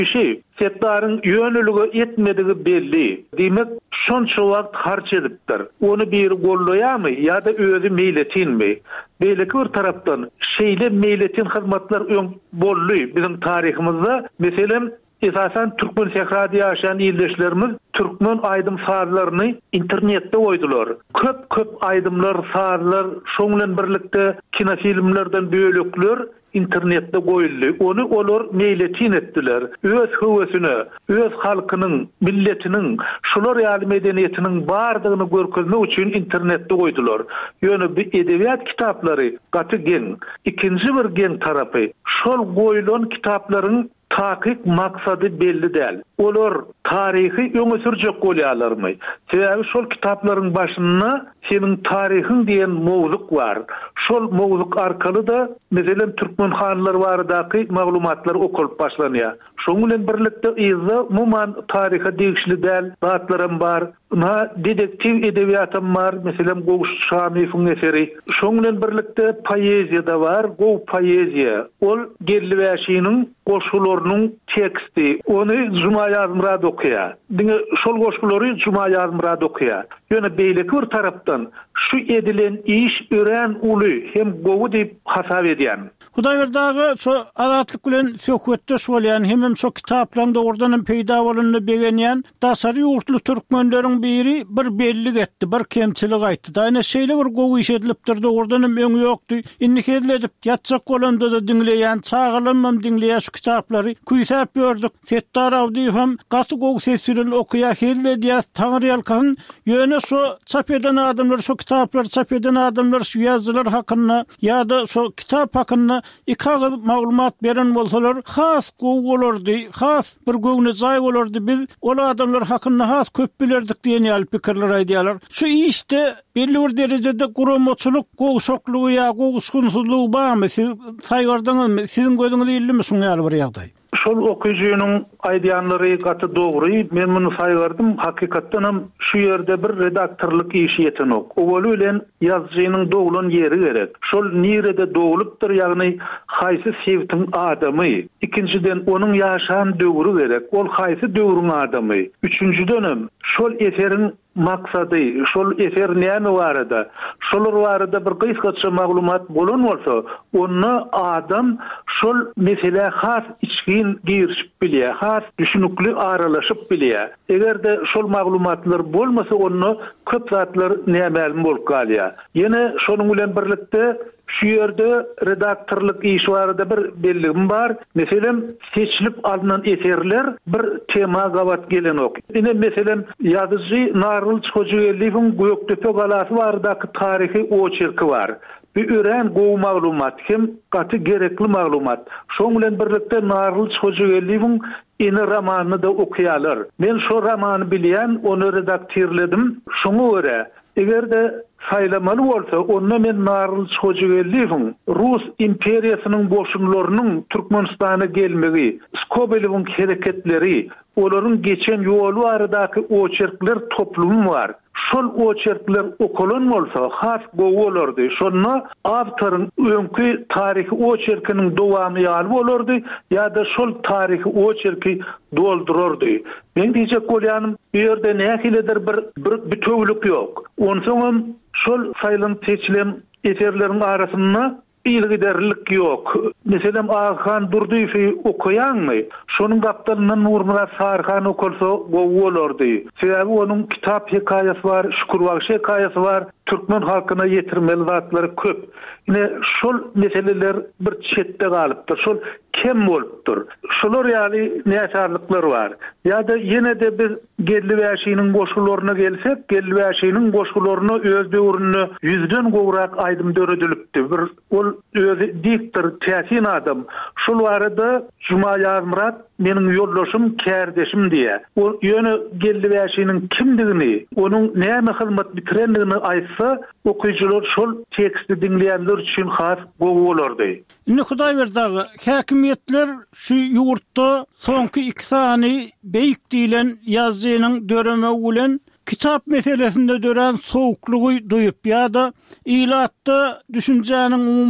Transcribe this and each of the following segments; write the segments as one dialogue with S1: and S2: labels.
S1: bir şey. Setdarın yönülüğü etmediği belli. Demek şonça wagt harç edipdir. Onu bir gollayamy ya da özü meyletinmi? Beýleki bir tarapdan şeýle meyletin hyzmatlar öň bolly bizim tarihimizde. Meselem esasen Türkmen sehrada ýaşayan ýerleşlerimiz Türkmen aýdym sarlaryny internetde goýdular. Köp aýdymlar, sarlar, şoň bilen birlikde kinofilmlerden bölükler internetde goýuldy. Onu olar meýletin etdiler. Öz höwesini, öz halkynyň, milletiniň, şular ýaly medeniýetiniň bardygyny görkezmek üçin internetde goýdular. Ýöne bir edebiýat kitaplary gaty gen. Ikinji bir gen tarapy şol goýulan kitaplaryň tahkik maksady belli däl. Olar tarihi öňe sürjek bolýarlarmy? Sebäbi şol kitaplaryň başynda seniň tarihin diýen mowzuk bar. Şol mowzuk arkaly da meselem türkmen hanlary baradaky maglumatlar okulyp başlanýar. Şoň bilen birlikde ýa muman tariha degişli däl zatlarym bar. Dedektiv edebiýatym bar, meselem Goş Şamywyň eseri. Şoň bilen birlikde poeziýa da bar, gow poeziýa. Ol Gelliwäşiniň goşgularynyň teksti. Onu Juma Ýazmyrad okýar. Diňe şol goşgulary Juma Ýazmyrad okýar. Ýöne beýleki bir tarapdan şu edilen iş ören uly hem gowy diýip hasap edýän.
S2: Hudaýberdagy şu azatlyk bilen söhbetde bolýan hem şu kitaplaryň ordan peýda bolanyny begenýän dasary ýurtly türkmenleriň biri bir belli etdi, bir kemçilik aýtdy. Daýna şeýle bir gowy iş edilipdirdi, ordan öňü ýokdy. Indi edilip ýatjak bolanda da diňleýän, çağırlanmam diňleýän şu kitaplary kuýsap gördük. Settar Awdiýew hem gaty gowy seslerini okuýar, helle diýär, taňry ýalkan ýöne şu çap eden adamlar, şu kitaplar çap eden adamlar şu ýazylar hakynda ýa-da şu kitap hakynda ikagy maglumat beren bolsalar, has gowy bolardy, has bir göwne jaý bolardy. Biz ol adamlar hakynda has köp bilerdik diýen ýaly pikirler aýdýarlar. Şu işte belli bir derejede gurumoçuluk, gowşoklugy ýa gowşunsuzlugy barmy? Siz saýgardaňyz, siziň gözüňizde illimi şuň ýaly bir ýagdaý?
S1: Şol okuyucunun aýdýanlary gaty dogry. Men muny saýgardym. Hakykatdan hem şu ýerde bir redaktorlyk işi ýetenok. Owul bilen ýazgynyň doglan ýeri gerek. Şol nirede dogulupdyr, ýagny haýsy sevtiň adamy. Ikinciden onuň ýaşan döwrü gerek. Ol haýsy döwrüň adamy. Üçüncüden hem şol eseriň maksady, şol eser näme barada? Şolar barada bir gysgaça maglumat bolan bolsa, onu adam şol mesele has içgin girişip bilýär, has düşünükli aralaşyp bilýär. Egerde şol maglumatlar bolmasa onu köp zatlar näme bolup galýar. Ýene şonuň bilen birlikde şu ýerde redaktorlyk işi barada bir belligim bar. Meselem seçilip alınan eserler bir tema gabat gelen ok. Ine meselem ýazyjy Narıl Çocuğeli'nin Göktepe galasy baradaky tarihi oçerki bar. Bir ören gowy maglumat hem gaty gerekli maglumat. Şoň bilen birlikde Narıl Çocuğeli'nin eni romanyny da okuýarlar. Men şu romany bilýän, onu redaktorledim. Şoňa görä egerde saylamaly bolsa, onda men Narıl Çocuğeli'nin Rus imperiýasynyň boşunlarynyň Türkmenistana gelmegi, Skobelewň hereketleri, olaryň geçen ýolu aradaky oçerkler toplumy var. Şol oçerkler okulan bolsa, has gowy bolardy. Şonu awtoryň öňkü tarihi oçerkiniň dowamy ýaly bolardy, ýa-da şol tarihi oçerki doldurardy. Men diýjek bolýanym, bu ýerde nähilidir bir töwlük ýok. Onsoň şol saýlan seçilen eserleriň arasynda ilgiderlik ýok. Meselem Aghan Durduýew okuýanmy? Şonuň gapdalynyň Nurmurat Sarhan okulsa gowy bolardy. Sebäbi onuň kitap hekaýasy bar, Şükürbaşy hekaýasy bar, türkmen halkyna ýetirmeli zatlary köp. Ine şol meseleler bir çetde galypdyr. Şol kem bolupdyr. Şolar ýaly näçarlyklar bar. Ýa-da ýene de bir Gelliwäşiniň goşgularyna gelsek, Gelliwäşiniň goşgularyna öz döwrüne 100den gowrak aýdym döredilipdi. Bir ol özü diktir, täsin adam. Şol barada Juma Ýazmyrad meniň ýoldaşym, kärdeşim diýär. O ýöne Gelliwäşiniň kimdigini, onuň näme hyzmat bitirenligini aýtsa, okuyucular şol teksti dinleýänler üçin has gowy bolardy.
S2: Indi Hudaýberdagy häkimetler şu ýurtda soňky 2 sany beýik diýilen ýazgynyň döreme bilen kitap meselesinde dören soğukluğu duyup ya da ilatda düşüncenin umuman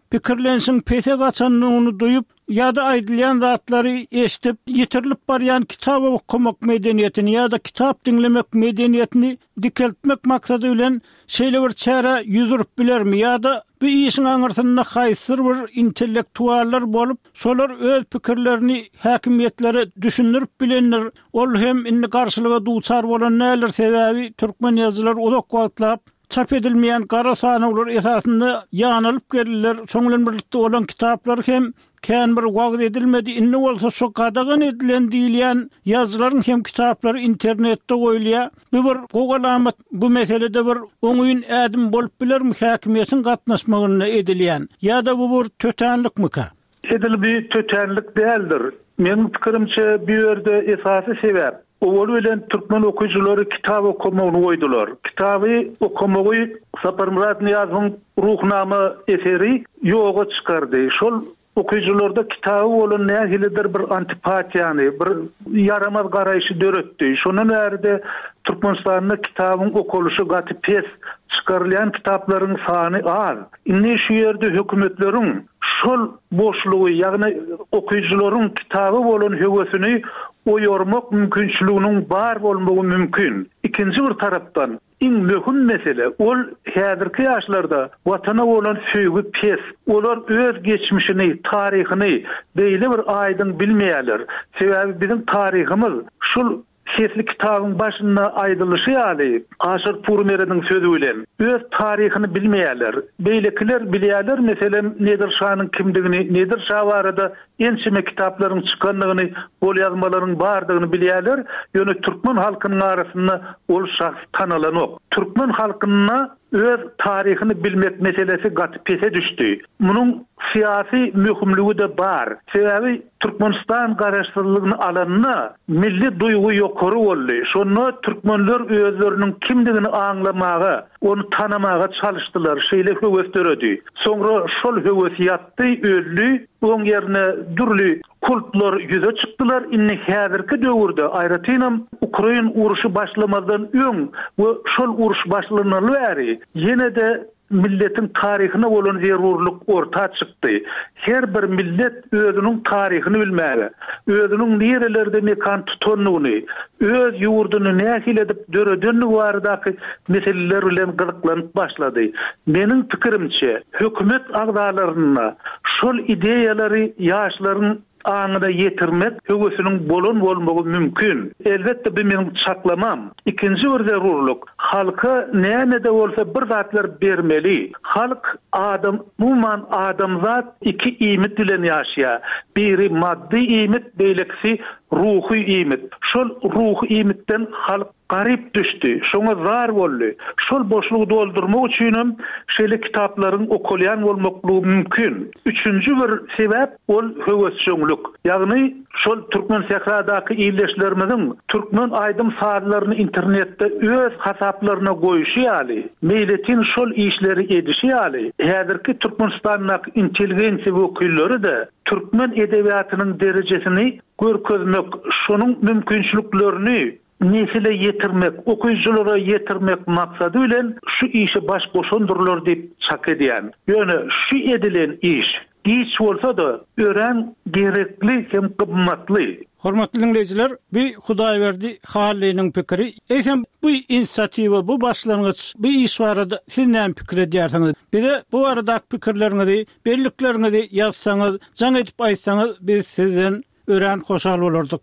S2: pikirlensin pete gaçanlygyny duyup ýa-da aýdylýan zatlary eşitip ýitirilip barýan kitap okumak medeniýetini ýa-da kitap dinlemek medeniýetini dikeltmek maksady bilen şeýle bir çäre ýüzürüp bilermi ýa-da bu işin aňyrtyna haýsyr bir intellektuallar bolup şolar öz pikirlerini häkimetlere düşünürüp bilenler ol hem inni garşylyga duçar bolan näler sebäbi türkmen ýazylar uzak wagtlap çap edilmeyen kara sanılar esasında yanılıp gelirler. Şoňlan birlikde olan kitaplar hem kän bir wagt edilmedi. Inni bolsa şo qadağan edilen diýilýän ýazlaryň hem kitaplar internetde goýulýar. Bu bir gogalamat bu meselede bir oňuýun ädim bolup bilermi häkimetin gatnaşmagyna edilýän. Ýa-da bu bir tötenlikmi ka?
S1: Edilbi tötenlik däldir. Menin pikirimçe bir ýerde esasy sebäp owul bilen türkmen okuyjulary kitap okumagyny goýdular. Kitaby okumagy Sapar Murat Niyazyň ruhnama eseri ýoga çykardy. Şol okuyjullarda kitabı bolan nähilidir bir antipatiýany, bir yaramaz garaýşy döretdi. Şonun bärde Türkmenistanda kitabın okuluşy gaty pes, çykarylýan kitaplaryň sany az. Inni şu ýerde hökümetleriň şol boşlugy, ýagny okuyjularyň kitabı bolan höwesini oýarmak mümkinçiliginiň bar bolmagy mümkin. İkinji bir tarapdan iň möhüm mesele ol häzirki ýaşlarda watana bolan söýgü pes. Olar öz geçmişini, taryhyny beýle bir aýdyn bilmeýärler. Sebäbi bizim taryhymyz şol Şehli kitabın başına aýdylýşy ýaly Aşyr Purmerediň sözü bilen öz taryhyny bilmeýärler. Beýlekiler bilýärler meselem Nedir Şah'nyň kimdigini, Nedir Şah barada ençime kitaplaryň çykanlygyny, bol ýazmalaryň bardygyny bilýärler. Ýöne türkmen halkynyň arasynda ol şahs tanalanok. Türkmen halkyna öz taryhyny bilmek meselesi gaty pese düşdi. Munyň siyasi möhümligi de bar. Sebäbi Türkmenistan garaşdyrlygyny alanyna milli duýgu ýokary boldy. Şonu türkmenler özleriniň kimdigini aňlamagy, onu tanamaga çalışdylar. Şeýle höwes döredi. Soňra şol höwes ýatdy, öldü. Oň ýerine dürli kultlar ýüze çykdylar. Inni häzirki döwürde aýratynam Ukraina uruşy başlamadan öň we şol uruş başlanmaly bäri ýene de milletin taryhyna bolan zerurluk orta çykdy. Her bir millet özüniň taryhyny bilmäli. Özüniň nerelerde mekan tutanlygyny, öz ýurduny nähil edip döredenligi baradaky meseleler bilen gyzyklanıp başlady. Meniň pikirimçe hökümet agdalaryna şol ideýalary ýaşlaryň aňyna ýetirmek höwesiniň bolan bolmagy mümkin. Elbetde bu meniň çaklamam. İkinji bir zerurluk halka näme-de bolsa bir zatlar bermeli. Halk adam, umuman adamzat iki iýmit bilen ýaşaýar. Biri maddi iýmit, beýlekisi ruhy iýmit. Şol ruhy iýmitden halk garip düşdi. Şoňa zar boldy. Şol boşlugy doldurmak üçin şeýle kitaplaryň okulýan bolmaklygy mümkin. Üçüncü bir sebäp ol höwesçilik. Ýagny şol türkmen sehradaky ýerleşlerimiziň türkmen aýdym saatlaryny internetde öz hasaplaryna goýuşy ýaly. Meýletin şol işleri edişi ýaly. Häzirki Türkmenistanyň intelligensiýa wekilleri de türkmen edebiýatynyň derejesini görkezmek, şonuň mümkinçiliklerini nesile yetirmek, okuyuculara yetirmek maksadı bilen şu işi baş boşandırlar diýip çak edýän. Ýöne şu edilen iş bolsa da ören gerekli hem kıymetli.
S2: Hormatly dinleyijiler, bir Hudaýberdi Hallynyň pikiri. Eýsem bu inisiatiwa, bu başlangyç, bu iş barada siz näme pikir edýärsiňiz? Bir de bu arada pikirleriňizi, belliklerinizi ýazsaňyz, jaň edip aýtsaňyz, biz sizden ören hoşal bolardyk.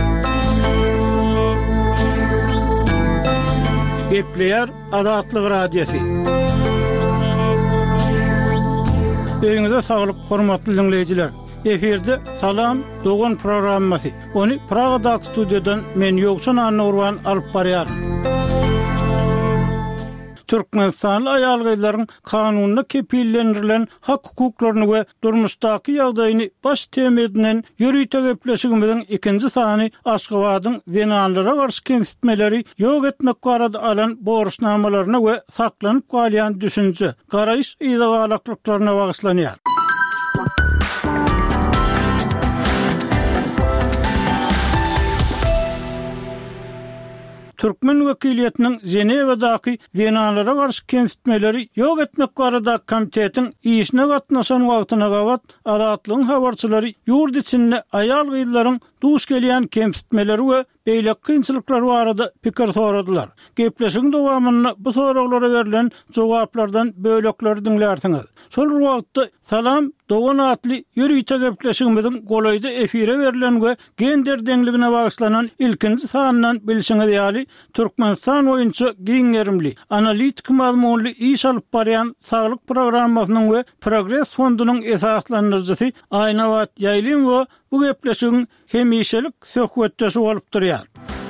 S2: Gepleýär Azatlyk radiosi. Öňüňize saglyk, hormatly dinleyijiler. Eferde Salam Dogan programmasy. Onu Praga'da stüdyodan men Ýogşan Anurwan alyp barýar. Türkmenistanly aýalgylaryň kanunyna kepillendirilen hak hukuklaryny we durmuşdaky ýagdaýyny baş temedinden ýürüýte gepleşigimiziň ikinji sany Aşgabatyň zenanlara garşy kemsitmeleri ýok etmek barada alan borçnamalaryna we saklanyp galýan düşünje, garaýyş ýa-da bagyslanýar. Türkmen Wekiliýetiniň Ženewadaky zenalara garşy kemsitmeleri ýok etmek barada komitetin işine gatnaşan wagtyna gabat adatlygyň habarçylary ýurt içinde aýal gyýlaryň duş gelýän kemsitmeleri we beýle kynçylyklar barada pikir soradylar. Gepleşiň dowamyny bu soraglary berilen jogaplardan bölekler diňlersiňiz. Şol wagtda Salam Dogan atly ýürüýte gepleşigimiziň golaýdy efire berilen we gender deňligine bagyşlanan ilkinji sanyndan bilşiňiz ýaly Türkmenistan boýunça giňerimli analitik mazmunly iş alyp barýan saglyk programmasynyň we Progress fondunyň esaslandyrjysy Aynawat Ýaýlym we bu gepleşigiň hemişelik söhbetdeşi bolup durýar.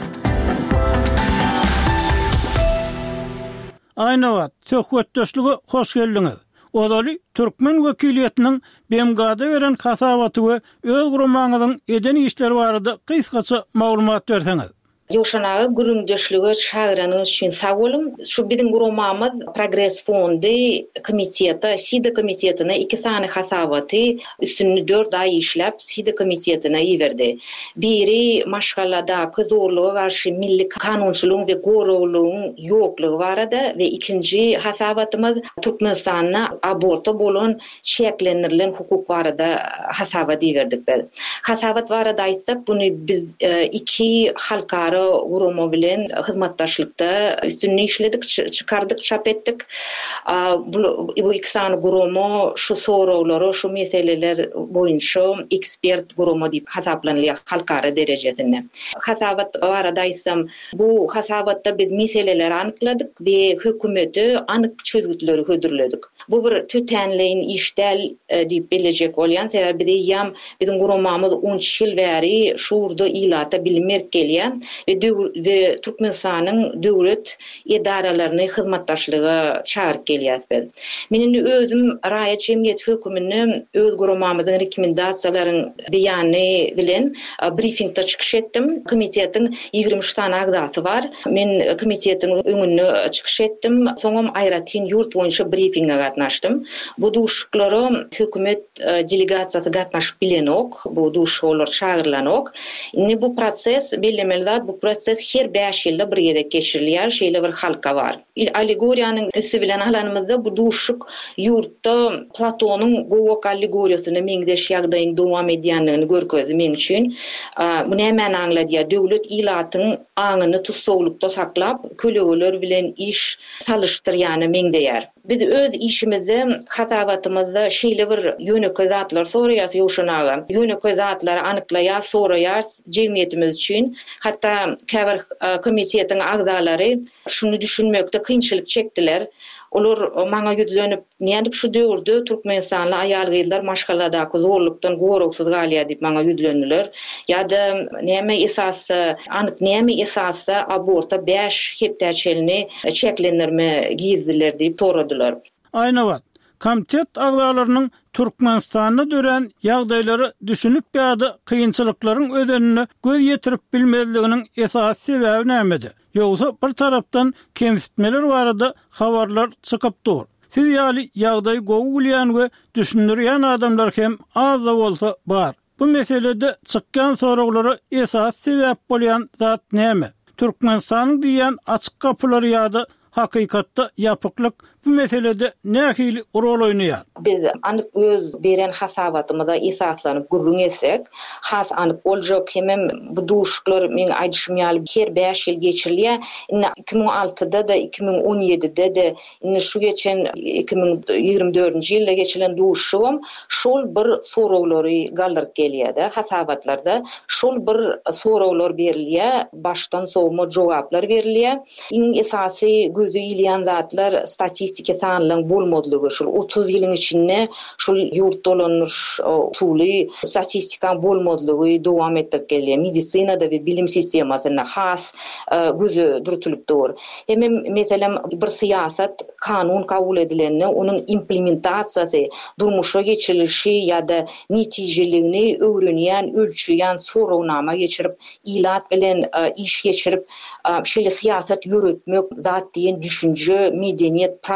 S2: Aynawat söhbetdeşligi hoş geldiňiz. Odaly Türkmen Wekiliýetiniň BMG'da beren hasabaty we öz guramaňyzyň eden işleri barada kysgaça maglumat berseňiz.
S3: Ýoşanagy gürüňdeşligi şahyrynyň üçin sag bolun. Şu biziň guramamyz Progress fondy komiteti, SIDA komitetine 2 sany hasabaty üstünni 4 ay işläp SIDA komitetine ýiberdi. Biri maşgallada zorluğa garşy milli kanunçylygyň we gorowlugyň ýoklugy barada we ikinji hasabatymyz Türkmenistanyň aborta bolan çeklendirilen hukuk barada hasabat ýiberdik. Hasabat barada aýtsak, buny biz 2 halkara gurama bilen hyzmatdaşlykda üstünni işledik, çıkardık, çap etdik. Bu 2 sany gurama şu sorawlary, şu meseleler boýunça ekspert gurama diýip hasaplanýar halkara derejesinde. Hasabat barada aýtsam, bu hasabatda biz meseleleri anykladyk we hökümeti anyk çözgütleri hödürledik. Bu bir tütenleýin işdel diýip biljek bolýan sebebi diýýam biziň guramamyz 10 ýyl bäri şurda ilata bilinmek gelýär ve Türkmenistanyň döwlet edaralaryny hyzmatdaşlygy çağırıp gelýär. Meniň özüm raýat jemgyýet hökümini öz guramamyzyň rekomendasiýalaryň beýany bilen briefingde çykyş etdim. Komitetiň 23 sany agzasy bar. Men komitetiň öňüne çykyş etdim. Soňam aýratyn ýurt boýunça briefingge gatnaşdym. Bu duşuklary hökümet delegasiýasy gatnaşyp bilenok, bu duşular çağırlanok. Indi bu proses bellemeli, bu proses her 5 ýylda bir ýerde geçirilýär, şeýle bir halka bar. Allegoriýanyň üstü bilen alanymyzda bu duşuk ýurtda Platonyň gowak allegoriýasyny meňdeş ýagdaýyň dowam edýänligini görkezmek üçin bu näme aňladýar? Döwlet ilatyň aňyny tutsawlykda saklap, kölegeler bilen iş salışdyrýany meňdeýär. Biz öz işimizi, hasabatymyzda şeýle bir ýönekli zatlar soraýas ýoşanaga. Ýönekli zatlary anyklaýar, soraýar jemgyýetimiz üçin. Hatda käbir komitetiň agzalary şunu düşünmekde kynçylyk çekdiler. Olar maňa ýüzlenip, nädip şu döwürde Türkmenistanly aýal gyýlar maşgalladaky zorlukdan gorugsyz galýar diýip maňa ýüzlendiler. Ýa-da näme esasy, anyk näme esasy aborta 5 hepdäçelini çeklendirme gizdiler diýip soradylar.
S2: Aynawat komitet agzalarynyň Türkmenistanyny dören ýagdaýlary düşünüp ýa-da kynçylyklaryň ödenini göz ýetirip bilmezliginiň esas sebebi nämedir? Ýogsa bir tarapdan kemsitmeler barada habarlar çykyp dur. Siz ýaly ýagdaý gowulýan we düşündirýän adamlar hem az da bolsa bar. Bu meselede çykkan soraglary esas sebäp bolýan zat näme? Türkmenistanyň diýen açyk kapylary ýa-da hakykatda ýapyklyk bu meselede nähili rol oýnaýar?
S3: Biz anyk öz beren hasabatymyza esaslanyp gurrun etsek, has anyk boljak hemem bu duşuklar men aýdyşym ýaly her 5 ýyl geçirilýär. 2006-da da 2017-de de şu geçen 2024-nji ýylda geçilen duşum şol bir sorawlary galdyryp gelýär-de hasabatlarda. Şol bir sorawlar berilýär, başdan sowma jogaplar berilýär. Iň esasy gözü ýylýan zatlar statistika sanlygyň bolmadlygy. Şol 30 ýylyň içinde şol ýurt dolanýar usuly statistikaň bolmadlygy dowam etip gelýär. Medisinada we bilim sistemasyna has gözü durutulup dur. Hemem meselem bir siýasat, kanun kabul edilenini, onuň implementasiýasy, durmuşa geçirilişi ýa-da netijeligini öwrenýän, ölçüýän sorawnama geçirip, ilat bilen iş geçirip, şeýle siýasat ýöretmek, zat diýen düşünje, medeniýet,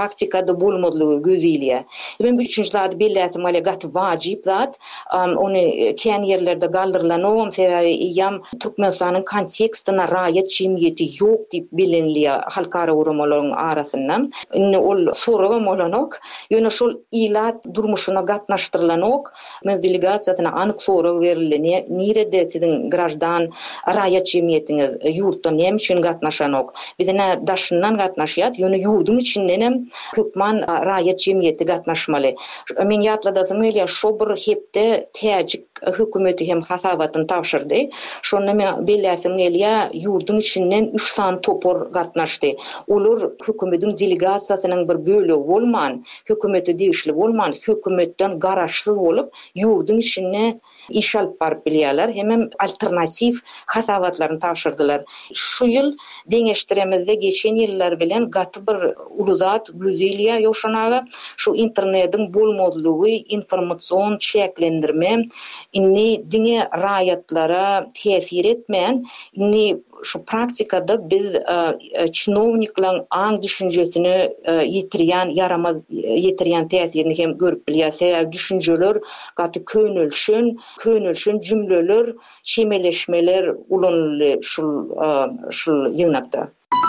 S3: praktikada bolmadlygy gözüyle. Ben üçüncü zat belläsim ale gat wajib zat. Onu kän yerlerde galdyrlanam sebäbi ýam Türkmenistanyň kontekstine raýat jemgyýeti ýok diýip bilinýär halkara urumalaryň arasyndan. Ol soragam bolanok, ýöne şol ilat durmuşyna gatnaşdyrlanok, men delegasiýasyna anyk sorag berildi. Nirede siziň grajdan raýat jemgyýetiňiz ýurtda näme üçin gatnaşanok? Bizine daşyndan gatnaşýat, ýöne ýurduň içinden hem hökman raýat jemgyýeti gatnaşmaly. Men ýatladasym elýär, şo bir hepde täjik hökümeti hem hasabatyn tapşyrdy. Şonu men belläsim gelýär, ýurduň içinden 3 san topor gatnaşdy. Olar hökümetiň delegasiýasynyň bir bölegi bolman, hökümeti diýişli bolman, hökümetden garaşsyz bolup, ýurduň içine iş alyp baryp bilýärler, hem alternativ hasabatlaryny tapşyrdylar. Şu ýyl deňeşdiremizde geçen ýyllar bilen gaty bir uluzat güzelliğe ýoşanaga şu internetiň bolmadlygy, informasiýon çeklendirme, inni diňe raýatlara täsir etmeýän, inni şu praktikada biz çinovniklaryň aň düşünjesini ýetirýän, yaramaz ýetirýän täsirini hem görüp bilýär. Düşünjeler gaty könülşün jümleler, şemeleşmeler ulanly şul ýygnakda.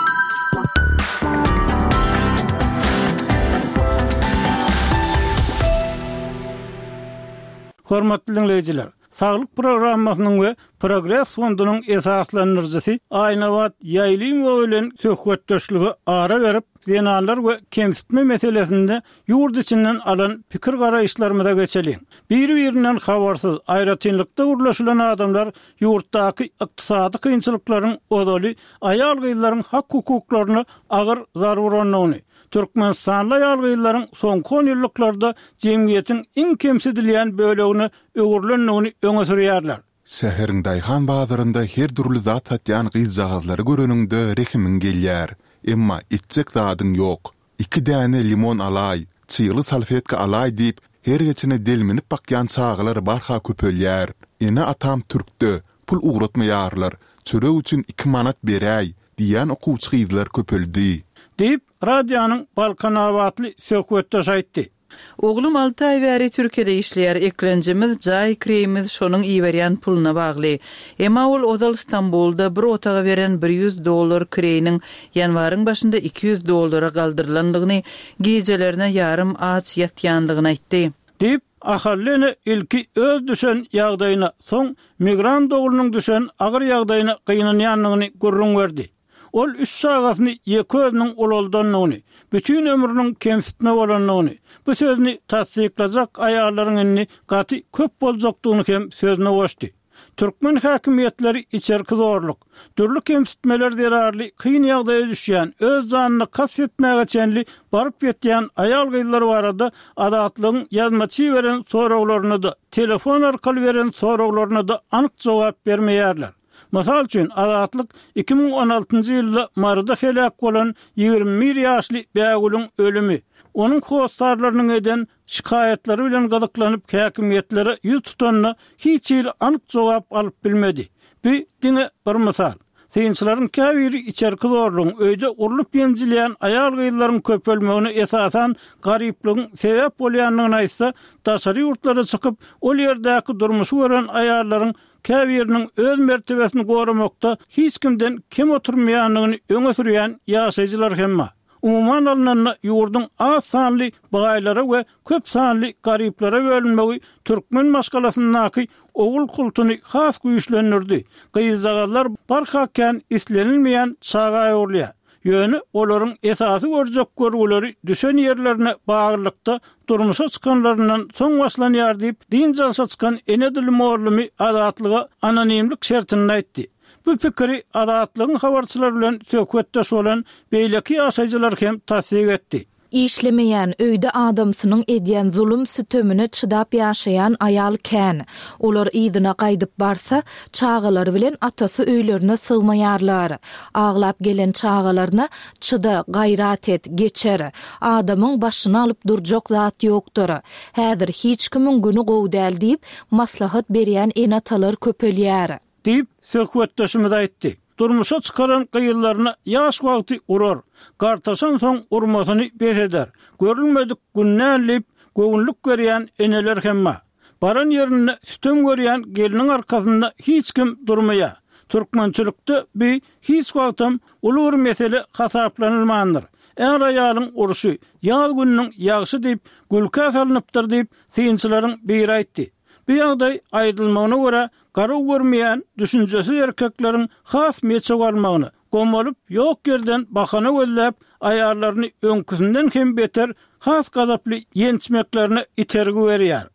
S2: Hormatly dinleyijiler, Saglyk programmasynyň we Progress fondunyň esaslanyrjysy Aýnawat Ýaýlymow bilen söhbetdeşligi ara berip, zenanlar we kemsitme meselesinde ýurt içinden alan pikir garaýşlarymyza geçelim. Bir-birinden habarsyz, aýratynlykda urlaşylan adamlar ýurtdaky ykdysady kynçylyklaryň odaly aýal gyýlaryň hak hukuklaryny agyr zaruranyny, Türkmenistanly aýal gyýlaryň soňky 10 ýyllarda jemgyýetiň iň kemsidilýän bölegini öňürlendigini öňe sürýärler.
S4: Säheriň Daýhan bazarynda her türlü zat satýan gyýzagazlary göreningde rehimin gelýär. Emma içjek zadyň ýok. 2 däne limon alay, çyýly salfetka alay diýip her geçine delmenip bakýan çağlar barha köpelýär. Ene atam türkde, pul uğratmaýarlar. Çörek üçin 2 manat beräý diýen okuwçy gyzlar köpeldi.
S2: Deyip radyanın Balkan avatlı söhbetdeş aýtdy.
S5: Oglum 6 ay bäri Türkiýede işleýär, eklenjimiz, jaý kiremiz şonuň iýerýän puluna bagly. Emma ol ozal İstanbulda bir otaga beren $100 kireyiniň ýanwaryň başynda $200 galdyrlandygyny, gecelerine ýarym aç ýatýandygyny aýtdy.
S2: Deyip ahallene ilki öz düşen ýagdaýyna, soň migrant oglunyň düşen agyr ýagdaýyna gynanýanlygyny görüň berdi. Ol 3 sagatyny ýeközniň ololdanlygyny, bütün ömrüniň kemsitme bolanlygyny, bu sözni tasdiklajak aýallaryň gaty köp boljakdygyny hem sözüne goşdy. Türkmen häkimetleri içerki zorluk, türlü kemsitmeler derarly kyn ýagdaýa düşýän, öz janyny kas etmäge çenli baryp ýetýän aýal gyýlary barada adatlygyň ýazmaçy beren soraglaryna da, telefon arkaly beren soraglaryna da anyk jogap bermeýärler. Masal üçin adatlyk 2016-njy ýylda Marda helak bolan 21 ýaşly bägüliň ölümi, onun howsarlarynyň eden şikayetlari bilen gadyklanyp häkimetlere ýüz tutanna hiç ýyl anyk jogap alyp bilmedi. Bu diňe bir mysal. Synçylaryň käbiri içerki zorlugyň öýde urulyp ýenjilýän aýal gyýlaryň köpelmegine esasan garyplygyň sebäp bolýanlygyny aýtsa, daşary ýurtlara çykyp ol ýerdäki durmuşy gören aýallaryň käbiriniň öz mertebesini goramakda hiç kimden kim oturmaýanlygyny öňe sürýän ýaşaýjylar hemma. Umuman alnanda ýurduň az sanly baýlara we köp sanly garyplara bölünmegi Türkmen maşgalasynyňky ogul kultuny has güýçlendirdi. Gyýzagazlar barhakän islenilmeýän çaga ýurlýar. Ýöne olaryň esasy görjek görgüleri düşen ýerlerine baglykda durmuşa çykanlaryndan soň başlanýar diýip din jalsa çykan Enedil Morlumy adatlyga anonimlik şertini aýtdy. Bu pikiri adatlygyň habarçylar bilen söhbetdeş bolan beýleki ýaşaýjylar hem tasdik etdi.
S6: İşlemeyen öýde adamsynyň edýän zulüm sütömüne çydap ýaşaýan aýal kän. Olar ýydyna gaýdyp barsa, çağalar bilen atasy öýlerine sygmaýarlar. Aglap gelen çağalaryna çyda, gaýrat et, geçer. Adamyň başyny alyp durjak zat ýokdur. Häzir hiç kimiň güni gowy däl diýip maslahat berýän enatalar köpelýär.
S2: Deyip söhbetdeşimiz aýtdy. durmuşa çıkaran kıyılarına yaş vakti urur. Kartasan son urmasını bet eder. Görülmedik günnärlip göwnlük görýän eneler hemma. Baran yerine sütüm görýän gelinin arkasında hiç kim durmaya. Türkmençilikde bir hiç vaktim ulur mesele hasaplanılmandır. Er ayalın uruşu, yağ gününün yağışı deyip, gülkä salınıptır deyip, seyinçilerin bir aytdi. Bir ýagdaý aýdylmagyna görä, garı görmeýän düşünjesi erkeklerin has meçe almagyny, gomolup ýok yerden bakana gözläp, aýarlaryny öňküsinden hem beter has gazaply ýençmeklerini itergi berýär.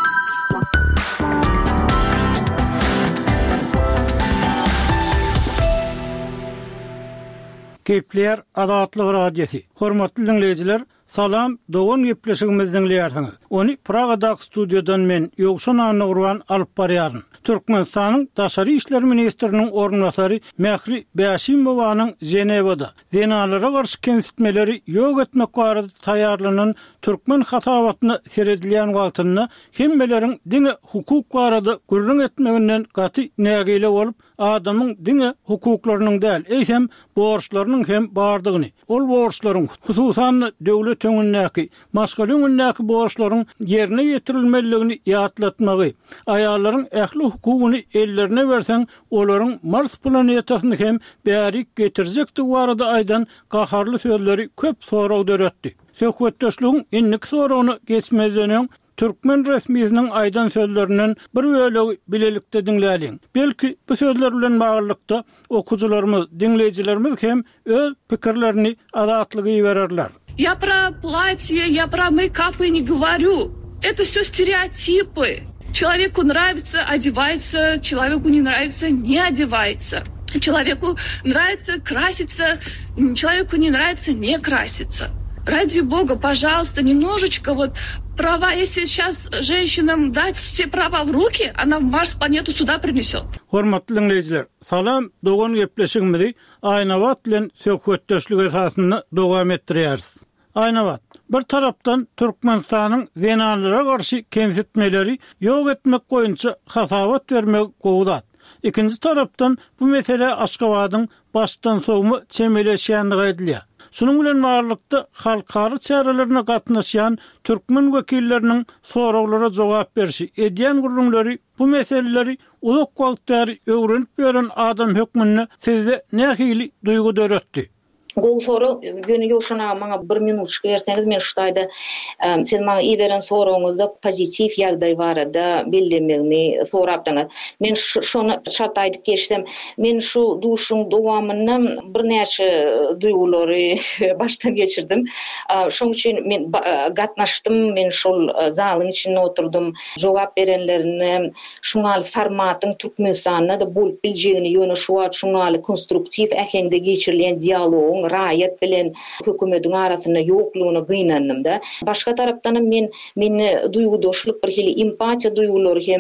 S2: Kepler Adatlyk radiosi. Hormatly dinleýijiler, salam, dogan gepleşigimizden dinleýärsiňiz. Onu Praga'da studiodan men Ýogşan Anagurwan alyp barýaryn. Türkmenistanyň Daşary işler ministriniň ornwasary Mehri Bäşimowanyň Jenewada zenalara garşy kemsitmeleri ýok etmek barada taýýarlanan türkmen hasabatyna seredilýän wagtyny hemmelerin dine hukuk barada gürrüň etmeginden gaty nägile bolup adamyň dine hukuklarynyň däl, eýsem borçlarynyň hem bardygyny. Ol borçlaryň hususan döwlet öňündäki, maşgal öňündäki borçlaryň ýerine ýetirilmeligini ýatlatmagy, aýallaryň ähli hukugyny ellerine bersen, olaryň Mars planetasyny hem bärik getirjekdi barada aýdan gaharly sözleri köp sorag döretdi. Söhbetdeşligiň innik soragyny geçmeden Türkmen resmiýetiniň aýdan sözlerinden bir bölegi bilelikde dinläliň. Belki bu sözler bilen baglykda okujularymyz, dinleýijilerimiz hem öz pikirlerini adatlygy bererler.
S7: Я про платье, я про мейкапы не говорю. Это все стереотипы. Человеку нравится — одевается, человеку не нравится — не одевается. Человеку нравится краситься, человеку не нравится — не краситься. Ради бога, пожалуйста, немножечко вот права. Если сейчас женщинам дать все права в руки, она в Марс планету сюда принесет.
S2: Hormatly dinleýijiler, salam, dogan gepleşigimizi Aýnawat bilen söhbetdeşlik esasyny dowam etdirýäris. Aýnawat, bir tarapdan Türkmenistanyň zenalara garşy kemsitmeleri ýok etmek goýunça hasabat bermek gowdat. İkinci tarapdan bu mesele Aşgabatyň başdan sowma çemeleşýändigi aýdylýar. Şunun bilen barlykda halkary çaralaryna gatnaşýan türkmen wekilleriniň soraglara jogap berişi, edýän gurulmaly bu meseleleri ulak wagtlar öwrenip beren adam hökmüne sizde nähili duýgu döretdi?
S3: Gol soru beni Ýogşana maňa 1 minut berseňiz men şu taýda sen maňa iyi beren soragyňyzda pozitiv ýagdaý barada bildirmegini sorapdyňyz. Men şonu şart aýdyp geçdim. Men şu duşuň dowamyny birnäçe duýgulary baştan geçirdim. Şoň üçin men gatnaşdym, men şol zalyň içinde oturdum. Jogap berenlerini şuňal formatyň Türkmenistanda da bolup biljegini ýöne şuňal konstruktiv ähengde geçirilen dialog raýat bilen hökümetiň arasynda ýoklugyna gynandym-da. Başga tarapdan meni duýgudoşlyk bir hili empatiýa duýgulary hem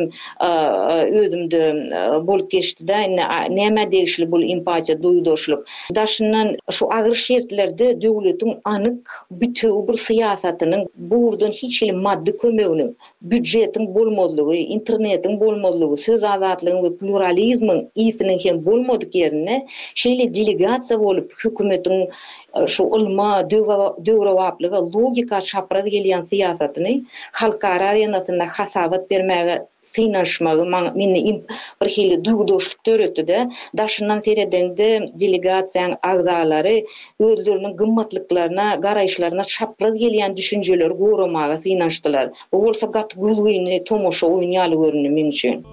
S3: özümde bolup geçdi-de. Näme degişli bu empatiýa duýgudoşlyk? Daşyndan şu agyr şertlerde döwletiň anyk bütün bir syýasatynyň burdan hiç hili maddi kömegini, büdjetiň bolmadlygy, internetiň bolmadlygy, söz azatlygyny we pluralizmiň ýetiniň hem bolmadyk ýerine şeýle delegasiýa bolup hökümetiň şu ulma döwrawaplyga logika çaprady gelýän syýasatyny halkara arenasyna hasabat bermäge synaşmagy meni bir hili duýgudoşlyk döretdi-de. Daşyndan seredende delegasiýaň agzalary özleriniň gymmatlyklaryna, garaýşlaryna çaprady gelýän düşünjeleri goramaga synaşdylar. Bu bolsa gat gülgüni tomoşa oýnaýaly görünýär men üçin.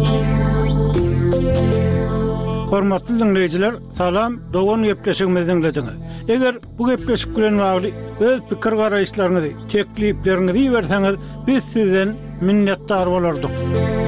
S2: Hormatly dinleýijiler, salam, dogan gepleşigimizden dinlediňiz. Eger bu gepleşik bilen bagly öz pikir garaýşlaryňyzy, tekliplerinizi berseňiz, biz sizden minnetdar bolardyk.